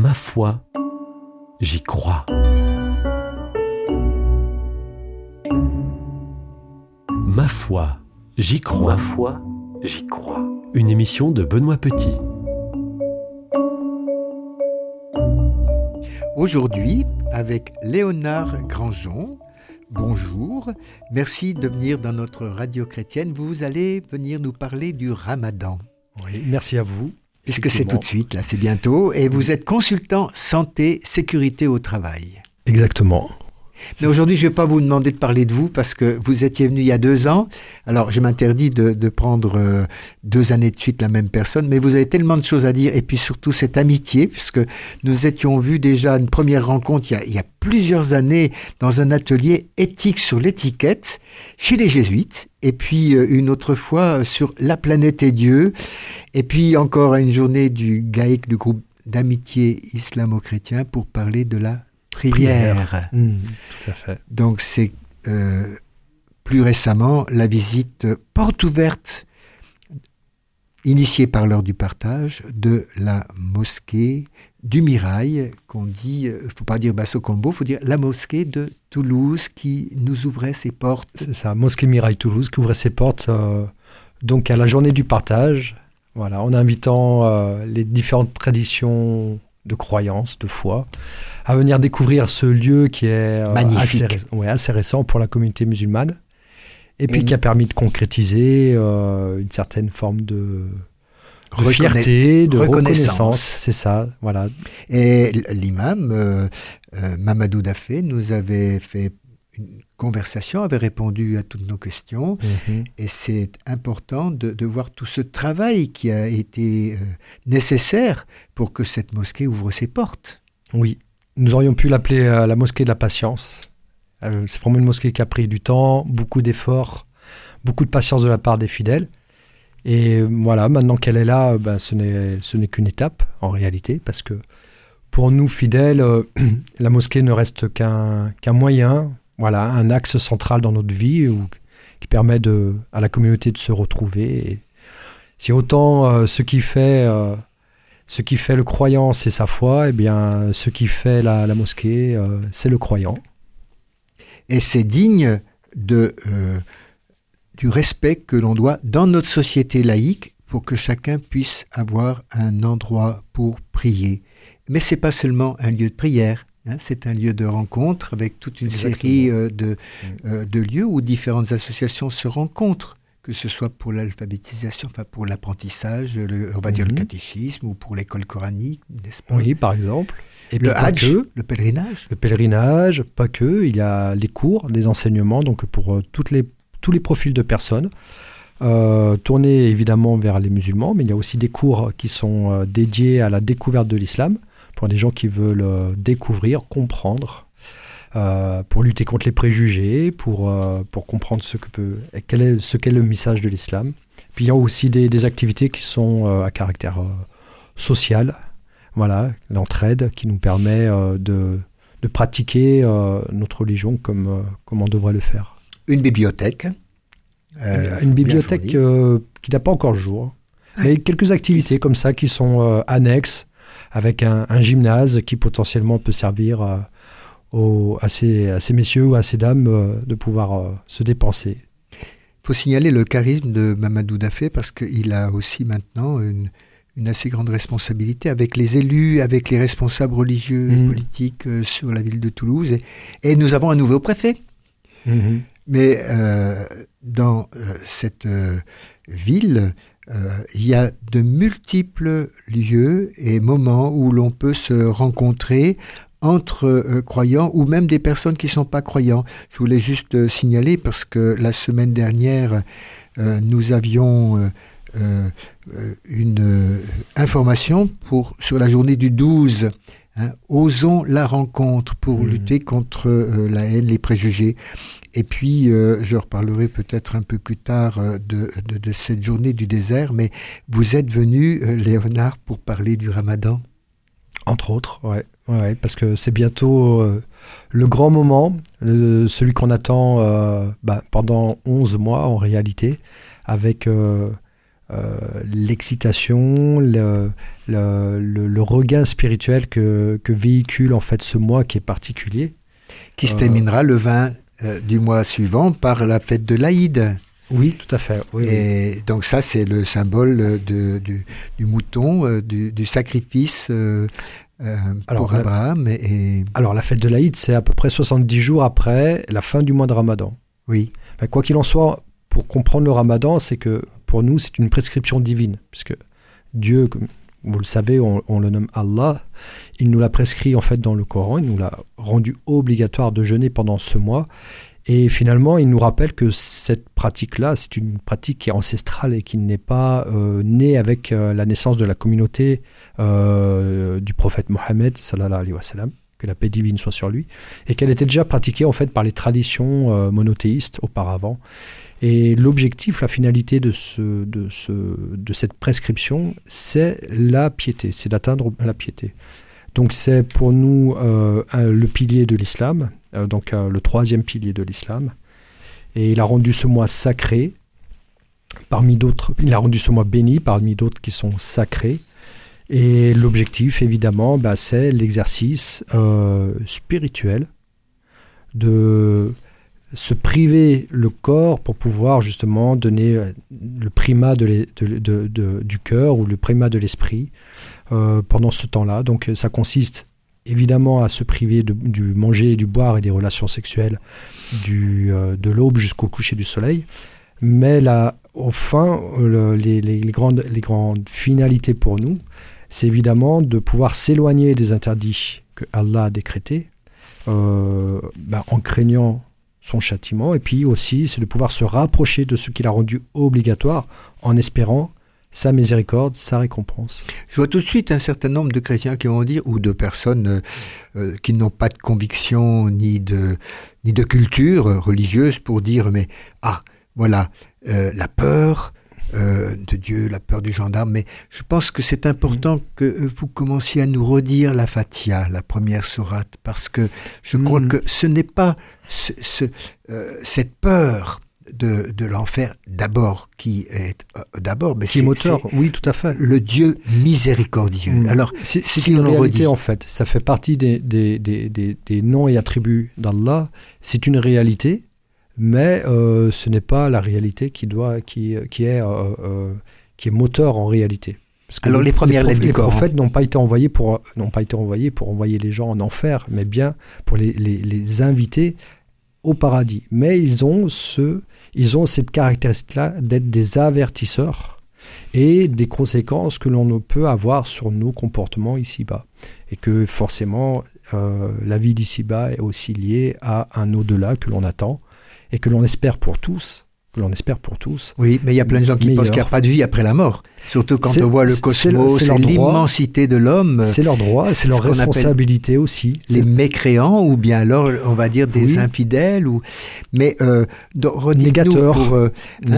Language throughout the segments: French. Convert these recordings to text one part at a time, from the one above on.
Ma foi, j'y crois. Ma foi, j'y crois. Ma foi, j'y crois. Une émission de Benoît Petit. Aujourd'hui, avec Léonard Grandjean. Bonjour, merci de venir dans notre radio chrétienne. Vous allez venir nous parler du Ramadan. Oui, merci à vous. Puisque c'est tout de suite, là, c'est bientôt. Et vous êtes consultant santé, sécurité au travail. Exactement. Mais aujourd'hui, je ne vais pas vous demander de parler de vous parce que vous étiez venu il y a 2 ans. Alors, je m'interdis de prendre 2 années de suite la même personne, mais vous avez tellement de choses à dire et puis surtout cette amitié, puisque nous étions vus déjà une première rencontre il y a plusieurs années dans un atelier éthique sur l'étiquette chez les Jésuites, et puis une autre fois sur la planète et Dieu, et puis encore une journée du GAEC, du groupe d'amitié islamo-chrétien, pour parler de la prière. Tout à fait. Donc c'est plus récemment la visite porte ouverte initiée par l'heure du partage de la mosquée du Mirail, qu'on dit, il ne faut pas dire Basso Combo, il faut dire la mosquée de Toulouse qui nous ouvrait ses portes. C'est ça, mosquée Mirail Toulouse qui ouvrait ses portes donc à la journée du partage, voilà, en invitant les différentes traditions de croyance, de foi, à venir découvrir ce lieu qui est assez récent pour la communauté musulmane, et puis qui a permis de concrétiser une certaine forme de fierté, de reconnaissance. C'est ça, voilà. Et l'imam, Mamadou Dafé, nous avait fait une conversation, avait répondu à toutes nos questions, et c'est important de voir tout ce travail qui a été nécessaire pour que cette mosquée ouvre ses portes. Oui, nous aurions pu l'appeler la mosquée de la patience. C'est vraiment une mosquée qui a pris du temps, beaucoup d'efforts, beaucoup de patience de la part des fidèles. Et voilà, maintenant qu'elle est là, ce n'est qu'une étape en réalité, parce que pour nous fidèles, la mosquée ne reste qu'un moyen, voilà, un axe central dans notre vie qui permet à la communauté de se retrouver. Et si autant ce qui fait le croyant, c'est sa foi, eh bien, ce qui fait la mosquée, c'est le croyant. Et c'est digne du respect que l'on doit dans notre société laïque pour que chacun puisse avoir un endroit pour prier. Mais ce n'est pas seulement un lieu de prière, c'est un lieu de rencontre avec toute une série de lieux où différentes associations se rencontrent, que ce soit pour l'alphabétisation, enfin pour l'apprentissage, on va dire le catéchisme, ou pour l'école coranique, n'est-ce pas ? Oui, par exemple. Et le Hajj, le pèlerinage. Le pèlerinage, pas que. Il y a les cours, des enseignements, donc pour tous les profils de personnes, tournés évidemment vers les musulmans, mais il y a aussi des cours qui sont dédiés à la découverte de l'islam, pour des gens qui veulent découvrir, comprendre, pour lutter contre les préjugés, pour comprendre ce qu'est le message de l'islam. Puis il y a aussi des activités qui sont à caractère social, voilà, l'entraide qui nous permet de pratiquer notre religion comme on devrait le faire. Une bibliothèque. Une bibliothèque qui n'a pas encore le jour, mais quelques activités comme ça qui sont annexes, avec un gymnase qui potentiellement peut servir à ces messieurs ou à ces dames de pouvoir se dépenser. Il faut signaler le charisme de Mamadou Dafé parce qu'il a aussi maintenant une assez grande responsabilité avec les élus, avec les responsables religieux et politiques sur la ville de Toulouse. Et nous avons un nouveau préfet. Mais dans cette ville, il y a de multiples lieux et moments où l'on peut se rencontrer entre croyants ou même des personnes qui ne sont pas croyants. Je voulais juste signaler parce que la semaine dernière, nous avions une information sur la journée du 12. Osons la rencontre pour lutter contre la haine, les préjugés. Et puis, je reparlerai peut-être un peu plus tard de cette journée du désert, mais vous êtes venu, Léonard, pour parler du Ramadan. Entre autres, ouais, parce que c'est bientôt le grand moment, celui qu'on attend pendant 11 mois en réalité, avec l'excitation, le regain spirituel que véhicule en fait ce mois qui est particulier. Qui se terminera le 20 du mois suivant par la fête de l'Aïd. Oui, tout à fait. Oui, et donc ça, c'est le symbole du mouton, du sacrifice pour Abraham. Alors la fête de l'Aïd, c'est à peu près 70 jours après la fin du mois de Ramadan. Oui. Ben, quoi qu'il en soit, pour comprendre le Ramadan, c'est que pour nous, c'est une prescription divine, puisque Dieu, comme vous le savez, on le nomme Allah, il nous l'a prescrit en fait dans le Coran, il nous l'a rendu obligatoire de jeûner pendant ce mois, et finalement, il nous rappelle que cette pratique-là, c'est une pratique qui est ancestrale et qui n'est pas née avec la naissance de la communauté du prophète Mohammed, sallallahu alayhi wa sallam, que la paix divine soit sur lui, et qu'elle était déjà pratiquée en fait par les traditions monothéistes auparavant. Et l'objectif, la finalité de cette prescription, c'est la piété, c'est d'atteindre la piété. Donc c'est pour nous le pilier de l'islam, le troisième pilier de l'islam. Et il a rendu ce mois sacré, parmi d'autres, il a rendu ce mois béni, parmi d'autres qui sont sacrés. Et l'objectif, évidemment, c'est l'exercice spirituel de se priver le corps pour pouvoir justement donner le primat du cœur ou le primat de l'esprit pendant ce temps-là. Donc ça consiste évidemment à se priver du manger, du boire et des relations sexuelles de l'aube jusqu'au coucher du soleil. Mais là, au fin, les grandes finalités pour nous, c'est évidemment de pouvoir s'éloigner des interdits que Allah a décrétés en craignant son châtiment, et puis aussi c'est de pouvoir se rapprocher de ce qu'il a rendu obligatoire en espérant sa miséricorde, sa récompense. Je vois tout de suite un certain nombre de chrétiens qui vont dire, ou de personnes qui n'ont pas de conviction ni de culture religieuse pour dire, mais voilà, la peur de Dieu, la peur du gendarme, mais je pense que c'est important que vous commenciez à nous redire la Fatiha, la première sourate, parce que je crois que ce n'est pas cette peur de l'enfer d'abord qui est mais qui est moteur, oui, tout à fait. Le Dieu miséricordieux. Alors, c'est une réalité en fait. Ça fait partie des noms et attributs d'Allah. C'est une réalité. Mais ce n'est pas la réalité qui est moteur en réalité. Parce que alors les premières lettres du Coran, les prophètes n'ont pas été envoyés pour envoyer les gens en enfer, mais bien pour les inviter au paradis. Mais ils ont cette caractéristique-là d'être des avertisseurs et des conséquences que l'on peut avoir sur nos comportements ici-bas. Et que forcément, la vie d'ici-bas est aussi liée à un au-delà que l'on attend. Et que l'on espère pour tous. Oui, mais il y a plein de gens qui pensent qu'il n'y a pas de vie après la mort. Surtout quand on voit le cosmos et l'immensité de l'homme. C'est leur droit, c'est leur responsabilité aussi. Les mécréants, ou bien alors, on va dire, des infidèles. Mais négateurs.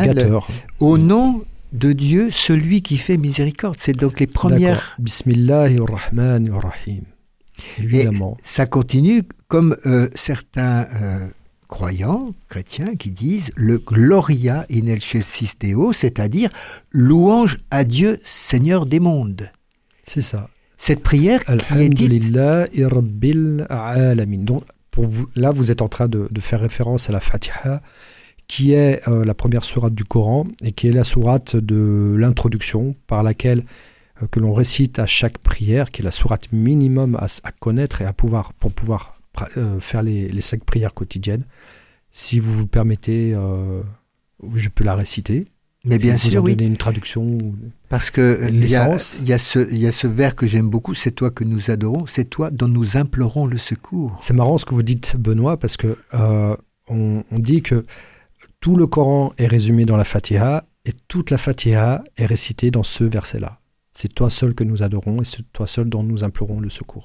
Au nom de Dieu, celui qui fait miséricorde. C'est donc les premières... Bismillahirrahmanirrahim. Évidemment. Et ça continue comme certains... croyants, chrétiens, qui disent le Gloria in excelsis Deo, c'est-à-dire louange à Dieu, Seigneur des mondes. C'est ça. Cette prière qui est dite... Alhamdulillahi Rabbil Alamin. Donc, pour vous, là, vous êtes en train de faire référence à la Fatiha, qui est la première sourate du Coran, et qui est la sourate de l'introduction, par laquelle que l'on récite à chaque prière, qui est la sourate minimum à connaître et pour pouvoir faire les 5 prières quotidiennes. Si vous le permettez, je peux la réciter. Mais bien sûr, oui. Donner une traduction. Parce que il y a ce vers que j'aime beaucoup, c'est toi que nous adorons, c'est toi dont nous implorons le secours. C'est marrant ce que vous dites, Benoît, parce que on dit que tout le Coran est résumé dans la Fatiha et toute la Fatiha est récitée dans ce verset-là. C'est toi seul que nous adorons et c'est toi seul dont nous implorons le secours.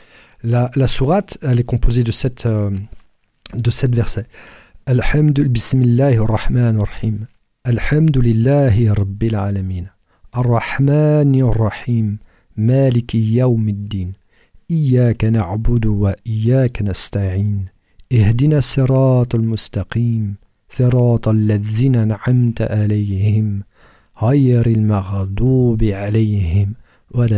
La sourate, elle est composée de 7 versets. Alhamdulillah, bismillahirrahmanirrahim. Alhamdulillahi rabbil alamin. Ar-Rahmanir-Rahim. Maliki yawmiddin. Iyyaka na'budu wa iyyaka nasta'in. Ihdina siratal mustaqim. Siratal ladzina an'amta alayhim. غير المغضوب عليهم ولا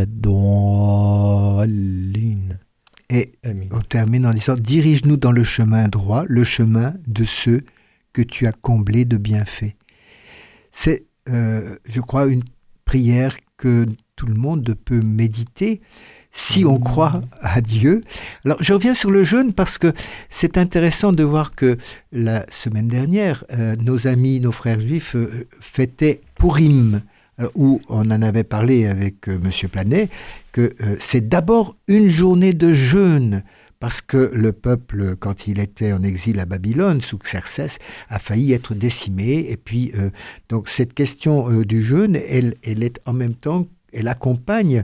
الضالين. Et Amin. on termine en disant « Dirige-nous dans le chemin droit, le chemin de ceux que tu as comblés de bienfaits. » C'est, je crois, une prière que tout le monde peut méditer si on croit à Dieu. Alors, je reviens sur le jeûne parce que c'est intéressant de voir que la semaine dernière, nos amis, nos frères juifs fêtaient Purim, où on en avait parlé avec Monsieur Planet, que c'est d'abord une journée de jeûne, parce que le peuple, quand il était en exil à Babylone, sous Xerxès, a failli être décimé. Et puis, donc cette question du jeûne, elle est en même temps, elle accompagne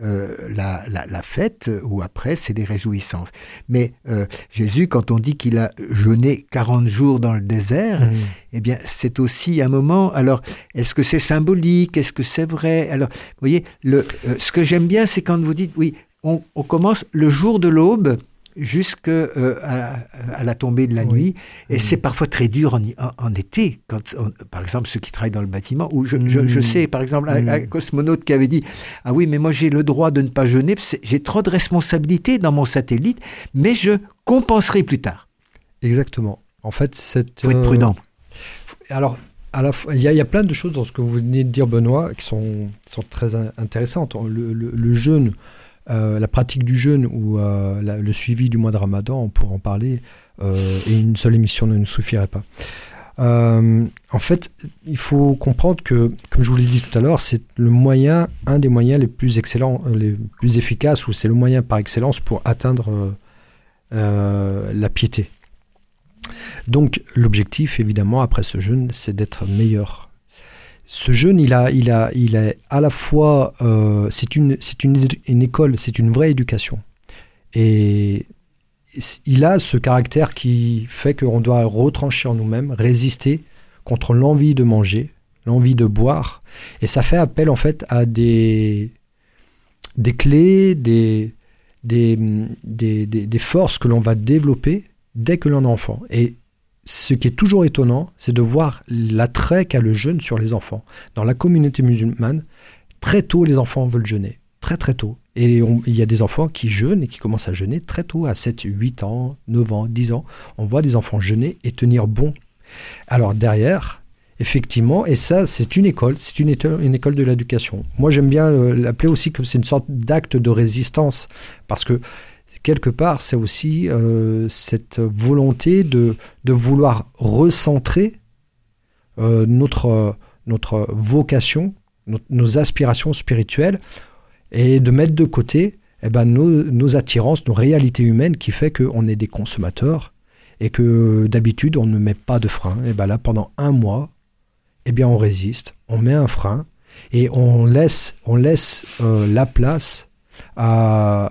la fête, où après, c'est des réjouissances. Mais Jésus, quand on dit qu'il a jeûné 40 jours dans le désert, eh bien, c'est aussi un moment... Alors, est-ce que c'est symbolique? Est-ce que c'est vrai? Alors, vous voyez, ce que j'aime bien, c'est quand vous dites, oui, on commence le jour de l'aube, jusqu'à la tombée de la nuit. Et c'est parfois très dur en été, quand par exemple ceux qui travaillent dans le bâtiment, où je sais par exemple un cosmonaute qui avait dit « Ah oui, mais moi j'ai le droit de ne pas jeûner, j'ai trop de responsabilités dans mon satellite, mais je compenserai plus tard. » Exactement. En fait, il faut être prudent. Alors, à la fois, il y a plein de choses dans ce que vous venez de dire, Benoît, qui sont très intéressantes. Le jeûne, la pratique du jeûne ou le suivi du mois de Ramadan, on pourra en parler, et une seule émission ne nous suffirait pas. En fait, il faut comprendre que, comme je vous l'ai dit tout à l'heure, c'est un des moyens les plus excellents, les plus efficaces, ou c'est le moyen par excellence pour atteindre la piété. Donc, l'objectif, évidemment, après ce jeûne, c'est d'être meilleur. Ce jeûne, il est à la fois, c'est une école, c'est une vraie éducation. Et il a ce caractère qui fait qu'on doit retrancher en nous-mêmes, résister contre l'envie de manger, l'envie de boire. Et ça fait appel, en fait, à des clés, des forces que l'on va développer dès que l'on est enfant. Et ce qui est toujours étonnant, c'est de voir l'attrait qu'a le jeûne sur les enfants. Dans la communauté musulmane, très tôt, les enfants veulent jeûner. Très, très tôt. Et il y a des enfants qui jeûnent et qui commencent à jeûner très tôt, à 7, 8 ans, 9 ans, 10 ans. On voit des enfants jeûner et tenir bon. Alors derrière, effectivement, et ça, c'est une école de l'éducation. Moi, j'aime bien l'appeler aussi comme c'est une sorte d'acte de résistance. Parce que quelque part, c'est aussi cette volonté de vouloir recentrer notre vocation, nos aspirations spirituelles, et de mettre de côté nos attirances, nos réalités humaines qui fait qu'on est des consommateurs et que d'habitude, on ne met pas de frein. Et là, pendant un mois, on résiste, on met un frein et on laisse la place à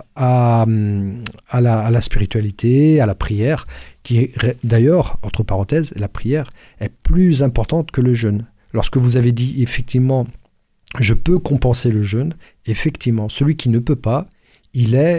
la spiritualité, à la prière, qui est d'ailleurs, entre parenthèses, la prière est plus importante que le jeûne. Lorsque vous avez dit effectivement, je peux compenser le jeûne, effectivement, celui qui ne peut pas, il n'est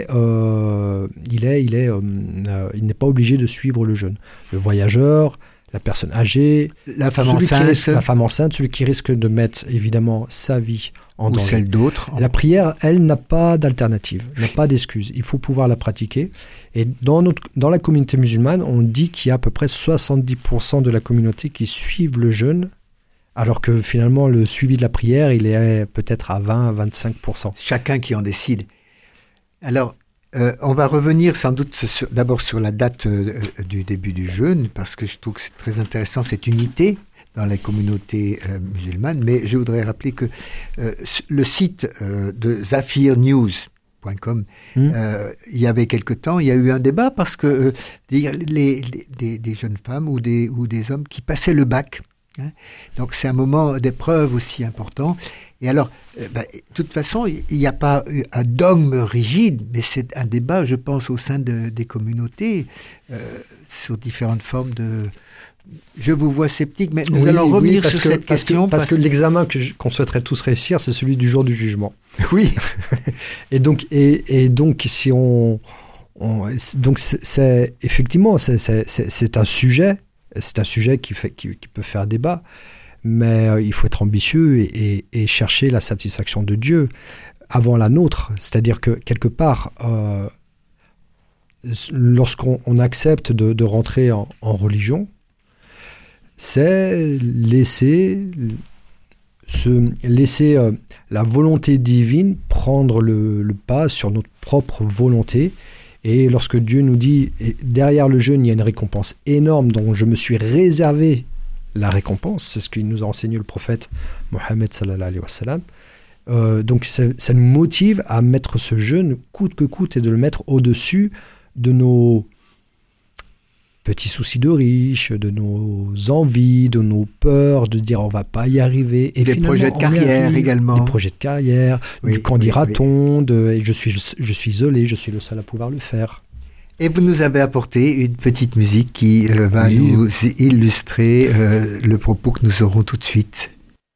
pas obligé de suivre le jeûne. Le voyageur, la personne âgée, la femme enceinte, celui qui risque de mettre évidemment sa vie en danger. Ou celle d'autres. La prière, elle, n'a pas d'alternative, n'a pas d'excuse. Il faut pouvoir la pratiquer. Et dans la communauté musulmane, on dit qu'il y a à peu près 70% de la communauté qui suivent le jeûne, alors que finalement, le suivi de la prière, il est peut-être à 20 à 25%. Chacun qui en décide. Alors, on va revenir sans doute d'abord sur la date du début du jeûne, parce que je trouve que c'est très intéressant, cette unité dans les communautés musulmanes. Mais je voudrais rappeler que le site de zafirnews.com, il y avait quelque temps, il y a eu un débat parce que des jeunes femmes ou des hommes qui passaient le bac, donc c'est un moment d'épreuve aussi important. Et alors, de toute façon, il n'y a pas un dogme rigide, mais c'est un débat, je pense, au sein des communautés sur différentes formes de... Je vous vois sceptique, mais nous allons revenir sur cette question. Parce que l'examen qu'on souhaiterait tous réussir, c'est celui du jour du jugement. Oui. et donc, si donc c'est effectivement, c'est un sujet qui peut faire débat. mais il faut être ambitieux et chercher la satisfaction de Dieu avant la nôtre. C'est-à-dire que quelque part, lorsqu'on accepte de rentrer en religion, c'est laisser la volonté divine prendre le pas sur notre propre volonté. Et lorsque Dieu nous dit, derrière le jeûne, il y a une récompense énorme dont je me suis réservé la récompense, c'est ce qu'il nous a enseigné le prophète Mohammed sallallahu alayhi wa sallam. Donc ça nous motive à mettre ce jeûne coûte que coûte et de le mettre au-dessus de nos petits soucis de riches, de nos envies, de nos peurs, de dire on va pas y arriver. Et des projets de carrière également. Des projets de carrière, du qu'en dira-t-on, et je suis isolé, je suis le seul à pouvoir le faire. Et vous nous avez apporté une petite musique qui va nous illustrer le propos que nous aurons tout de suite.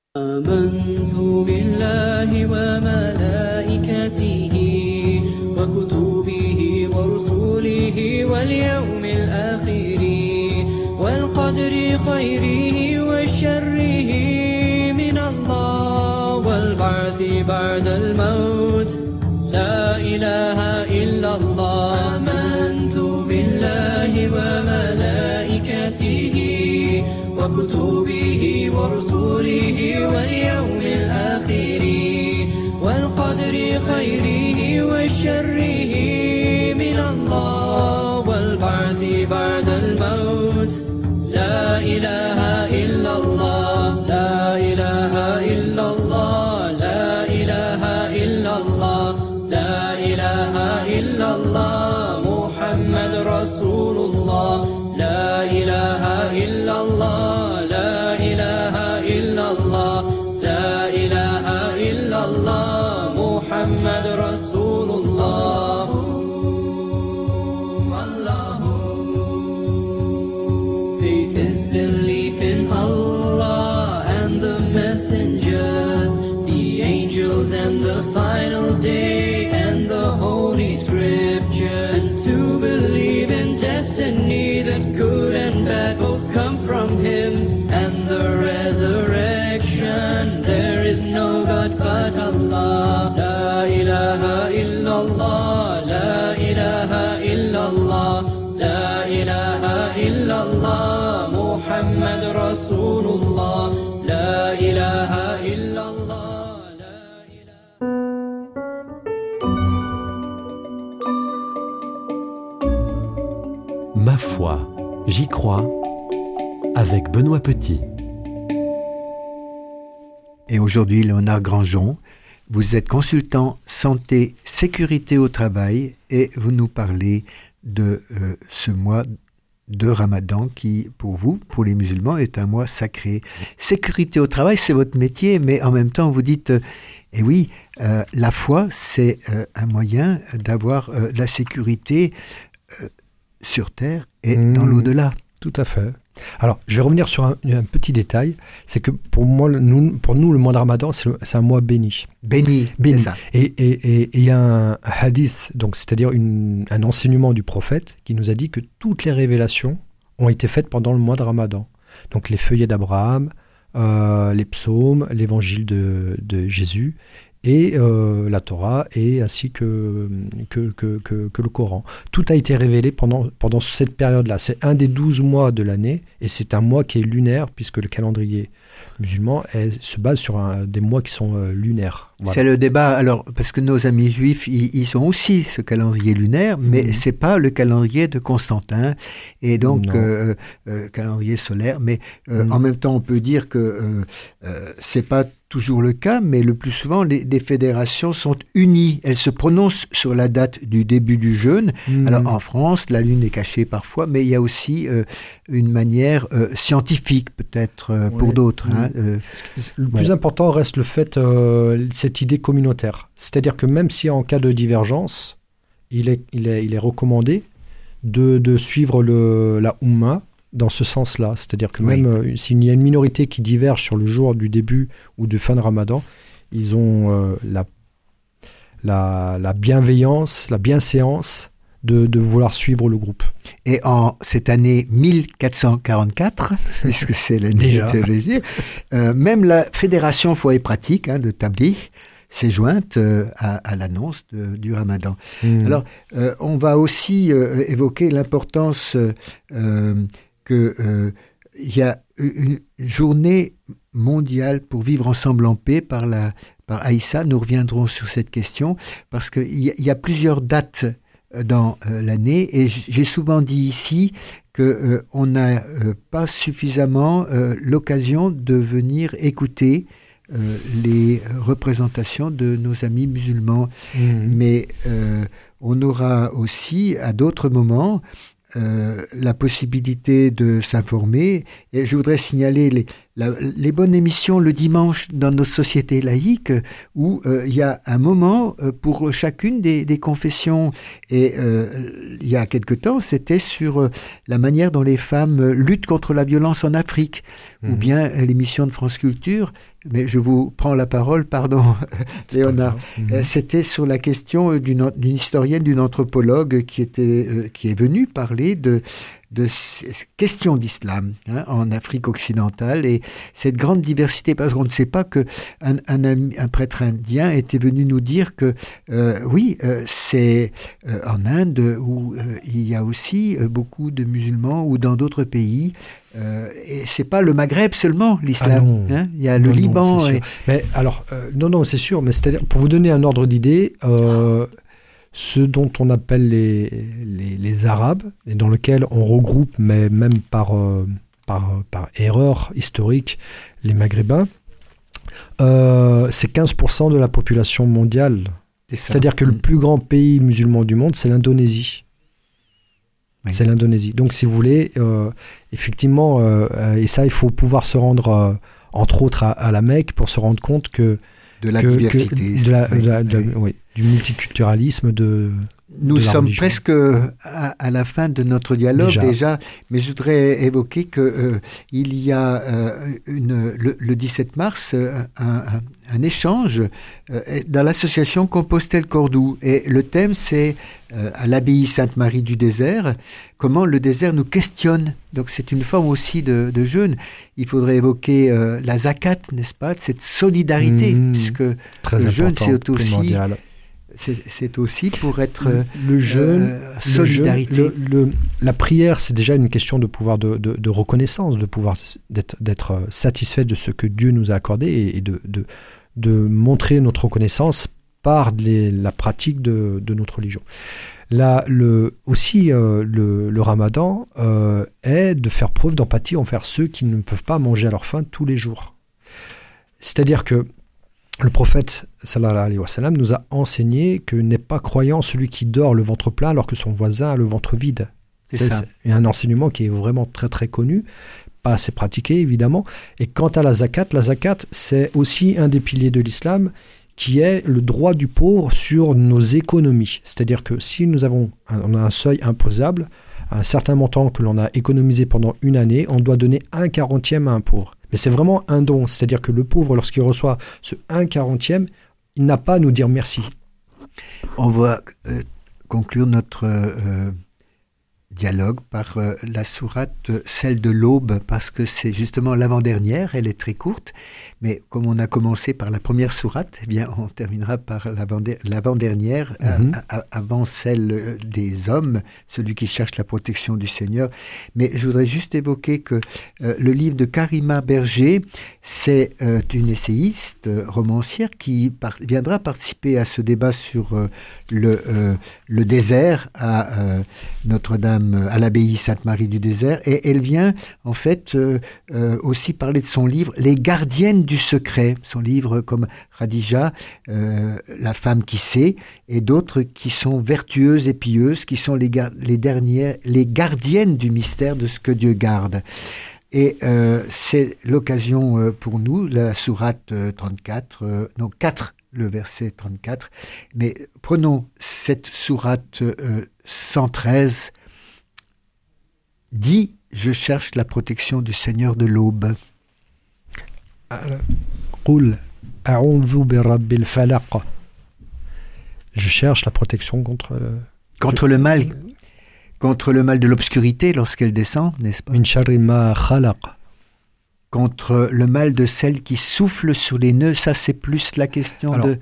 واليوم الآخر والقدر خيره وشره من الله والبعث بعد الموت لا إله إلا الله آمنت بالله وملائكته وكتبه ورسله واليوم الآخر والقدر خيره وشره من الله والبعث بعد الموت لا إله إلا الله لا إله إلا الله لا إله إلا الله لا إله إلا الله محمد رسول الله لا إله إلا الله لا إله إلا الله لا إله إلا الله محمد رسول الله. Belief in Allah and the messengers, the angels and the final day and the holy scriptures, and to believe in destiny that good and bad both come from Him, and the resurrection. There is no God but Allah. La ilaha illallah, la ilaha illallah, la ilaha illallah. محمد رسول الله لا إله إلا الله لا إله. Ma foi, j'y crois, avec Benoît Petit. Et aujourd'hui, Léonard Grandjean, vous êtes consultant santé, sécurité au travail et vous nous parlez de ce mois de Ramadan qui, pour vous, pour les musulmans, est un mois sacré. Sécurité au travail, c'est votre métier, mais en même temps, vous dites, eh oui, la foi, c'est un moyen d'avoir la sécurité sur Terre et dans l'au-delà. Tout à fait. Alors, je vais revenir sur un petit détail, c'est que pour nous, le mois de Ramadan, c'est un mois béni. Béni. C'est ça. Et il y a un hadith, donc c'est-à-dire un enseignement du prophète qui nous a dit que toutes les révélations ont été faites pendant le mois de Ramadan. Donc les feuillets d'Abraham, les psaumes, l'évangile de Jésus et la Torah, et ainsi que le Coran. Tout a été révélé pendant cette période-là. C'est un des 12 mois de l'année, et c'est un mois qui est lunaire, puisque le calendrier musulman se base sur des mois qui sont lunaires. Voilà. C'est le débat, alors, parce que nos amis juifs, ils ont aussi ce calendrier lunaire, mais c'est pas le calendrier de Constantin, et donc calendrier solaire, mais en même temps, on peut dire que c'est pas toujours le cas, mais le plus souvent, les fédérations sont unies. Elles se prononcent sur la date du début du jeûne. Alors, en France, la lune est cachée parfois, mais il y a aussi une manière scientifique, peut-être, pour d'autres. Le plus important reste le fait, cette idée communautaire. C'est-à-dire que même si en cas de divergence, il est recommandé de suivre la Oumma dans ce sens-là. C'est-à-dire que même s'il y a une minorité qui diverge sur le jour du début ou de fin de Ramadan, ils ont la bienveillance, la bienséance de vouloir suivre le groupe. Et en cette année 1444, puisque c'est l'année Déjà. théologique, même la Fédération Foi et Pratique de Tabligh s'est jointe à l'annonce du Ramadan. Alors, on va aussi évoquer l'importance qu'il y a une journée mondiale pour vivre ensemble en paix par Aïssa. Nous reviendrons sur cette question parce qu'il y a plusieurs dates dans l'année et j'ai souvent dit ici qu'on n'a pas suffisamment l'occasion de venir écouter les représentations de nos amis musulmans. Mais on aura aussi à d'autres moments la possibilité de s'informer. Et je voudrais signaler les bonnes émissions le dimanche dans notre société laïque où il y a un moment pour chacune des confessions. Et il y a quelque temps, c'était sur la manière dont les femmes luttent contre la violence en Afrique. Ou bien l'émission de France Culture, mais je vous prends la parole, pardon, Léonard. C'était sur la question d'une historienne, d'une anthropologue qui est venue parler de questions d'islam en Afrique occidentale et cette grande diversité, parce qu'on ne sait pas qu'un prêtre indien était venu nous dire que c'est en Inde où il y a aussi beaucoup de musulmans ou dans d'autres pays. Et c'est pas le Maghreb seulement, l'islam. Il y a le Liban. Non, mais alors, non, c'est sûr. Mais c'est-à-dire, pour vous donner un ordre d'idée, ce dont on appelle les Arabes, et dans lequel on regroupe, mais même par erreur historique, les Maghrébins, c'est 15% de la population mondiale. C'est-à-dire que le plus grand pays musulman du monde, c'est l'Indonésie. Oui. C'est l'Indonésie. Donc, si vous voulez, effectivement, et ça, il faut pouvoir se rendre, entre autres, à la Mecque pour se rendre compte que de la diversité. Du multiculturalisme Nous sommes presque à la fin de notre dialogue déjà, mais je voudrais évoquer qu'il y a le 17 mars un échange dans l'association Compostelle-Cordoue. Et le thème, c'est à l'abbaye Sainte-Marie du Désert, comment le désert nous questionne. Donc c'est une forme aussi de jeûne. Il faudrait évoquer la zakat, n'est-ce pas, cette solidarité, puisque le jeûne, c'est aussi... C'est aussi pour être le jeûne, solidarité. La prière, c'est déjà une question de pouvoir de reconnaissance, de pouvoir d'être satisfait de ce que Dieu nous a accordé et de montrer notre reconnaissance par la pratique de notre religion. Le Ramadan est de faire preuve d'empathie envers ceux qui ne peuvent pas manger à leur faim tous les jours. C'est-à-dire que le prophète sallallahu alayhi wa sallam nous a enseigné que n'est pas croyant celui qui dort le ventre plein alors que son voisin a le ventre vide. C'est un enseignement qui est vraiment très très connu, pas assez pratiqué évidemment. Et quant à la zakat, c'est aussi un des piliers de l'islam qui est le droit du pauvre sur nos économies. C'est-à-dire que si on a un seuil imposable, un certain montant que l'on a économisé pendant une année, on doit donner 1/40 à un pauvre. Mais c'est vraiment un don, c'est-à-dire que le pauvre, lorsqu'il reçoit ce 1/40, il n'a pas à nous dire merci. On va conclure notre dialogue par la sourate, celle de l'aube, parce que c'est justement l'avant-dernière, elle est très courte, mais comme on a commencé par la première sourate, eh bien on terminera par l'avant-dernière, avant celle des hommes, celui qui cherche la protection du Seigneur. Mais je voudrais juste évoquer que le livre de Karima Berger, c'est une essayiste romancière qui viendra participer à ce débat sur le désert à Notre-Dame, à l'abbaye Sainte-Marie du Désert, et elle vient en fait aussi parler de son livre Les gardiennes du secret, son livre comme Khadija, la femme qui sait, et d'autres qui sont vertueuses et pieuses, qui sont les gardiennes du mystère de ce que Dieu garde. Et c'est l'occasion pour nous, la sourate 4, le verset 34, mais prenons cette sourate 113, dit « Je cherche la protection du Seigneur de l'aube ». Qul a'udhu bi rabbil falaq. Je cherche la protection contre contre le mal de l'obscurité lorsqu'elle descend, n'est-ce pas? Min sharri ma khalaq. Contre le mal de celle qui souffle sur les nœuds, ça c'est plus la question Alors,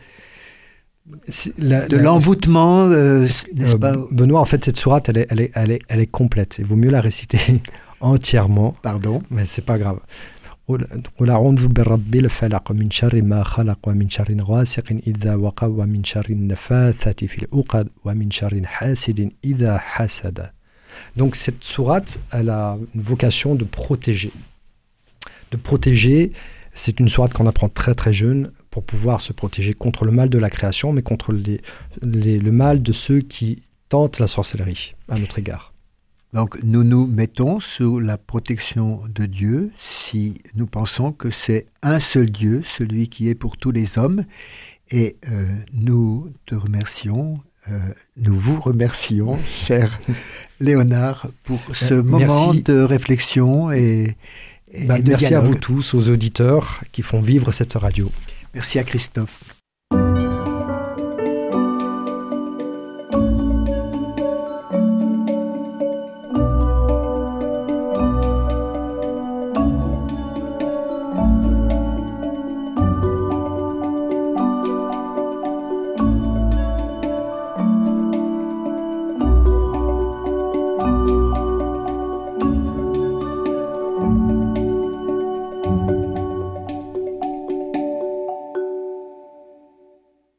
de l'envoûtement, n'est-ce pas? Benoît, en fait, cette sourate, elle est complète. Il vaut mieux la réciter entièrement. Pardon. Mais c'est pas grave. قل أعوذ برب الفلق من شر ما خلق ومن شر غاسق إذا وقب ومن شر النفاثات في العقد ومن شر حاسد إذا حسد. Donc cette sourate, elle a une vocation de protéger. De protéger, c'est une sourate qu'on apprend très très jeune pour pouvoir se protéger contre le mal de la création, mais contre le mal de ceux qui tentent la sorcellerie à notre égard. Donc nous nous mettons sous la protection de Dieu si nous pensons que c'est un seul Dieu, celui qui est pour tous les hommes. Et nous te remercions, nous vous remercions, cher Léonard, pour ce moment de réflexion et de merci dialogue. à vous tous, aux auditeurs qui font vivre cette radio. Merci à Christophe.